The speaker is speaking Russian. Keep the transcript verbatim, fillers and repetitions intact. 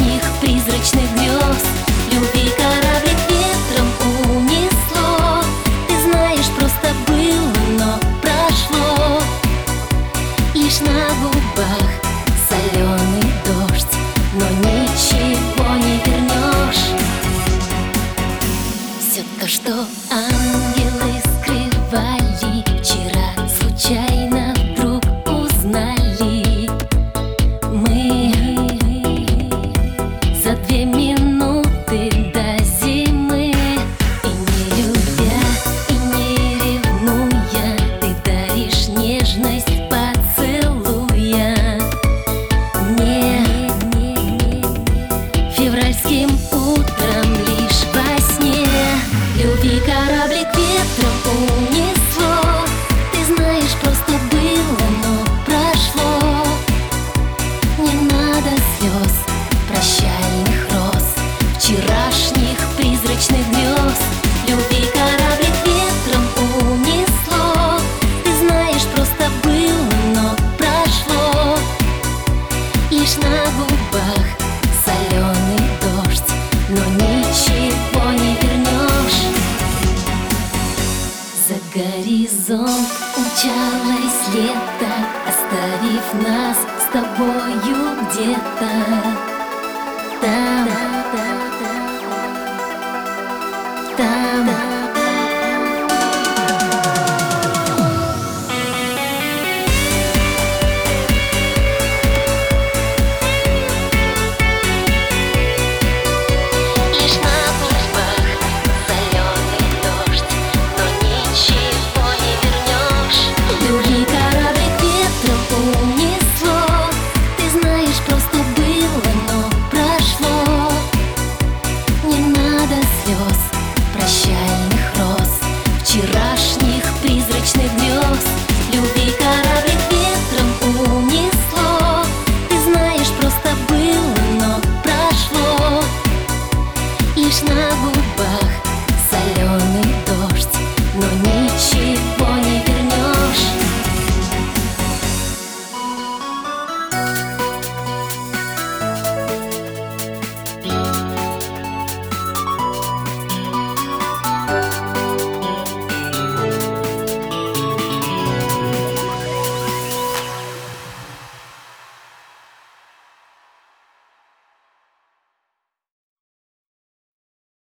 вчерашних призрачных грез. Любви кораблик ветром унесло. Ты знаешь, просто было, но прошло. Лишь на губах соленый дождь, но ничего не вернешь. Все то, что ангелы скрывали, вчера случайно вдруг узнали. Мы за две минуты до зимы, и не любя, и не ревнуя, ты даришь нежность поцелуя мне. Февральским утром лишь во сне любви кораблик ветром унесло. Ты знаешь, просто было, но прошло. Не надо слез, прощальных роз, вчерашних призрачных грез. Любви кораблик ветром унесло. Ты знаешь, просто было, но прошло. Лишь на губах соленый дождь, но ничего не вернешь. За горизонт умчалось лето, оставив нас с тобою где-то там.